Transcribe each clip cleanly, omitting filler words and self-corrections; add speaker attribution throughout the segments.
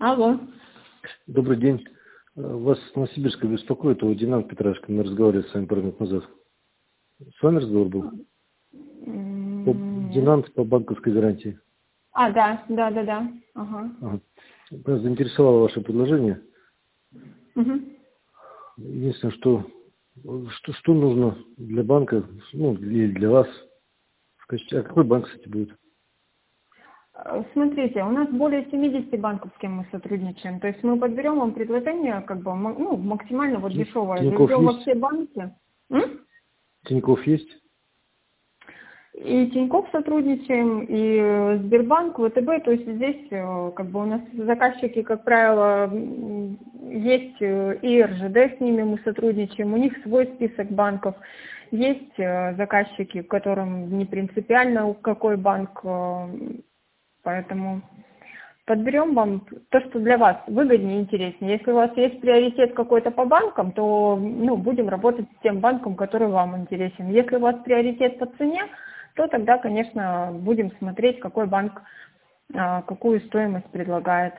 Speaker 1: Алло.
Speaker 2: Добрый день. Вас Новосибирска беспокоит, Динамт Петрашко. Мы разговаривали с вами пару минут назад. С вами разговор был? Динамт по банковской гарантии.
Speaker 1: Да. Ага.
Speaker 2: Нас заинтересовало ваше предложение.
Speaker 1: Угу.
Speaker 2: Единственное, что нужно для банка, или для вас. А какой банк, кстати, будет?
Speaker 1: Смотрите, у нас более 70 банков, с кем мы сотрудничаем. То есть мы подберем вам предложение максимально дешевое.
Speaker 2: Тинькофф
Speaker 1: Заведем во
Speaker 2: есть?
Speaker 1: все банки.
Speaker 2: Тинькофф есть?
Speaker 1: И Тинькофф сотрудничаем, и Сбербанк, ВТБ. То есть здесь у нас заказчики, как правило, есть и РЖД, с ними мы сотрудничаем. У них свой список банков. Есть заказчики, которым не принципиально какой банк. Поэтому подберем вам то, что для вас выгоднее и интереснее. Если у вас есть приоритет какой-то по банкам, то будем работать с тем банком, который вам интересен. Если у вас приоритет по цене, то тогда, конечно, будем смотреть, какой банк какую стоимость предлагает.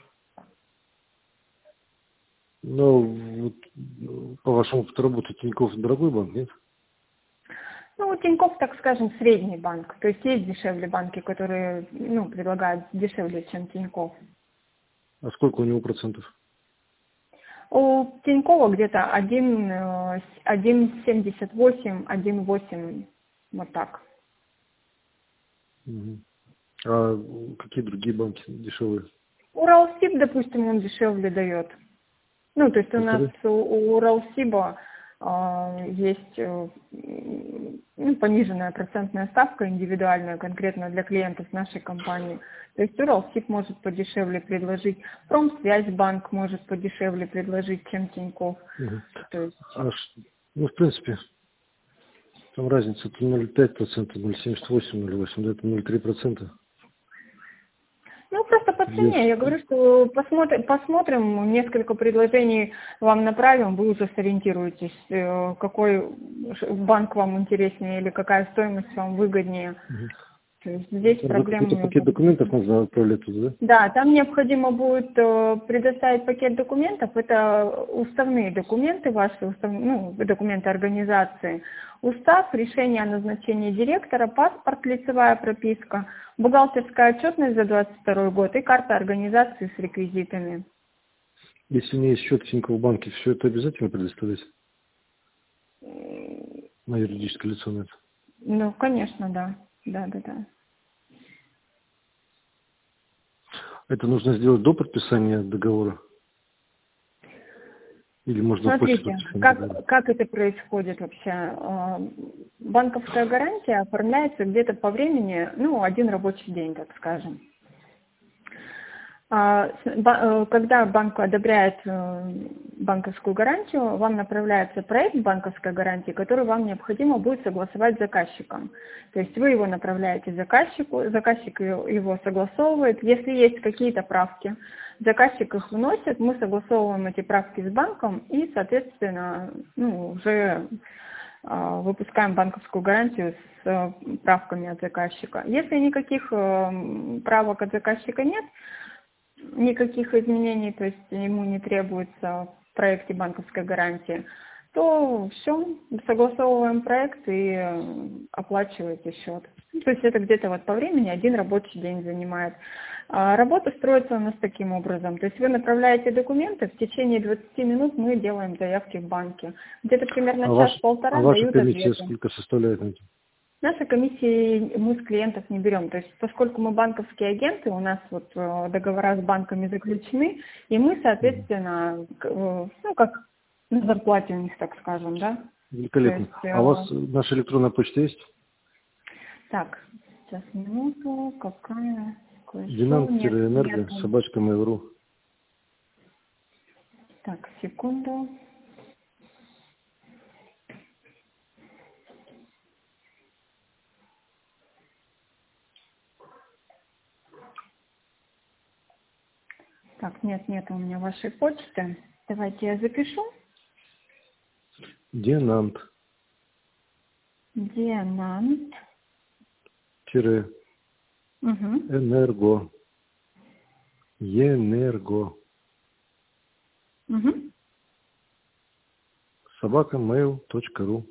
Speaker 2: По вашему опыту работы Тинькофф дорогой банк, нет?
Speaker 1: Тинькофф, так скажем, средний банк. То есть есть дешевле банки, которые предлагают дешевле, чем Тинькофф.
Speaker 2: А сколько у него процентов?
Speaker 1: У Тинькова где-то 1,78, 1,8, вот так.
Speaker 2: А какие другие банки дешевые?
Speaker 1: Уралсиб, допустим, он дешевле дает. То есть у нас у Уралсиба есть пониженная процентная ставка индивидуальная, конкретно для клиентов нашей компании. То есть Уралсиб может подешевле предложить, Промсвязьбанк может подешевле предложить, чем Тинькофф. То есть...
Speaker 2: в принципе, там разница 0,5%, 0,78, 0,8, да, это 0,3%.
Speaker 1: Просто по цене. Я говорю, что посмотрим, несколько предложений вам направим, вы уже сориентируетесь, какой банк вам интереснее или какая стоимость вам выгоднее. То есть здесь проблем нет.
Speaker 2: Пакет документов нужно отправлять туда, да?
Speaker 1: Да, там необходимо будет предоставить пакет документов. Это уставные документы ваши, документы организации. Устав, решение о назначении директора, паспорт, лицевая прописка, бухгалтерская отчетность за 2022 год и карта организации с реквизитами.
Speaker 2: Если у меня есть счет в Тинькофф банке, все это обязательно предоставлять? На юридическое лицо на это?
Speaker 1: Конечно, да. Да.
Speaker 2: Это нужно сделать до подписания договора? Или можно после
Speaker 1: Смотрите,
Speaker 2: подписания?
Speaker 1: как это происходит вообще? Банковская гарантия оформляется где-то по времени, один рабочий день, так скажем. Когда банк одобряет банковскую гарантию, вам направляется проект банковской гарантии, который вам необходимо будет согласовать с заказчиком. То есть вы его направляете заказчику, заказчик его согласовывает. Если есть какие-то правки, заказчик их вносит, мы согласовываем эти правки с банком и, соответственно, уже выпускаем банковскую гарантию с правками от заказчика. Если никаких правок от заказчика нет, никаких изменений, то есть ему не требуется в проекте банковской гарантии, то все, согласовываем проект и оплачиваете счет. То есть это где-то по времени один рабочий день занимает. Работа строится у нас таким образом. То есть вы направляете документы, в течение 20 минут мы делаем заявки в банке. Где-то примерно час-полтора
Speaker 2: ваша
Speaker 1: дают
Speaker 2: комиссия
Speaker 1: ответы.
Speaker 2: сколько составляет?
Speaker 1: Наши комиссии мы с клиентов не берем. То есть поскольку мы банковские агенты, у нас договора с банками заключены, и мы, соответственно, как на зарплате у них, так скажем, да.
Speaker 2: Великолепно. А у вас наша электронная почта есть?
Speaker 1: Так, сейчас минуту, какая?
Speaker 2: Dinant-energo@mail.ru.
Speaker 1: Так, секунду. Так, нет у меня вашей почты. Давайте я запишу.
Speaker 2: Dinant. Энерго. Енерго.
Speaker 1: Угу.
Speaker 2: @mail.ru.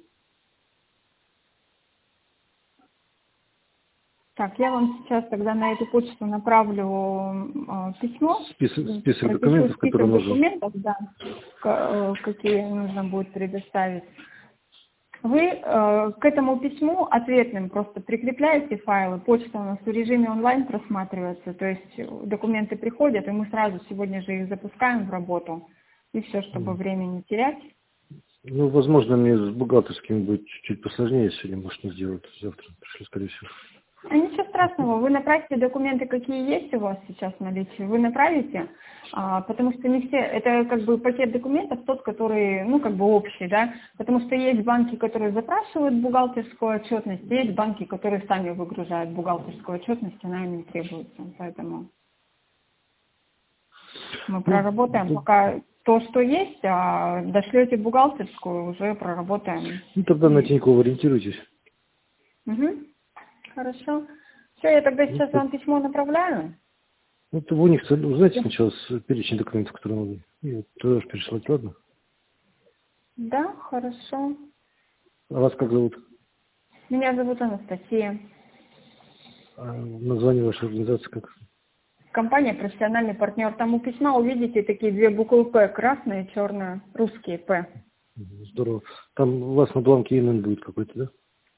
Speaker 1: Так, я вам сейчас тогда на эту почту направлю письмо.
Speaker 2: Список
Speaker 1: Пропишу
Speaker 2: документов,
Speaker 1: список
Speaker 2: которые нужны.
Speaker 1: документов, да, какие нужно будет предоставить. Вы к этому письму ответным просто прикрепляете файлы. Почта у нас в режиме онлайн просматривается, то есть документы приходят, и мы сразу сегодня же их запускаем в работу. И все, чтобы времени не терять.
Speaker 2: Ну, возможно, мне с бухгалтерским будет чуть-чуть посложнее сегодня, может, не сделать. Завтра пришлю, скорее всего.
Speaker 1: А ничего страшного, вы направите документы, какие есть у вас сейчас в наличии, вы направите, потому что не все, это как бы пакет документов тот, который, ну, как бы общий, да, потому что есть банки, которые запрашивают бухгалтерскую отчетность, есть банки, которые сами выгружают бухгалтерскую отчетность, она им не требуется, поэтому мы проработаем пока то, что есть, а дошлете бухгалтерскую, уже проработаем.
Speaker 2: Ну, тогда на Тинькофф ориентируйтесь.
Speaker 1: Угу. Хорошо. Все, я тогда сейчас вам письмо направляю.
Speaker 2: Вот вы у них узнаете сначала перечень документов, которые надо. И вот туда же переслать, ладно?
Speaker 1: Да, хорошо.
Speaker 2: А вас как зовут?
Speaker 1: Меня зовут Анастасия.
Speaker 2: А название вашей организации как?
Speaker 1: Компания «Профессиональный партнер». Там у письма увидите такие две буквы «П», красные, черные, русские «П».
Speaker 2: Здорово. Там у вас на бланке ИНН будет какой-то, да?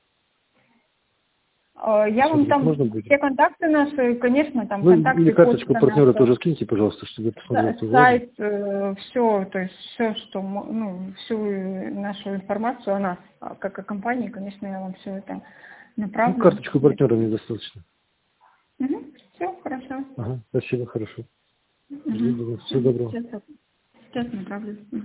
Speaker 1: Я вам там
Speaker 2: будет?
Speaker 1: все контакты наши, конечно, там
Speaker 2: Ну,
Speaker 1: контакты,
Speaker 2: или карточку
Speaker 1: почта
Speaker 2: партнера
Speaker 1: наша,
Speaker 2: тоже скиньте, пожалуйста, чтобы я посмотрел.
Speaker 1: сайт, все, то есть все, что, ну, всю нашу информацию о нас, как о компании, конечно, я вам все это направлю.
Speaker 2: Ну, карточку партнера мне достаточно.
Speaker 1: Угу. Все, хорошо.
Speaker 2: Ага, спасибо, хорошо.
Speaker 1: Угу.
Speaker 2: Всего доброго.
Speaker 1: Сейчас направлю.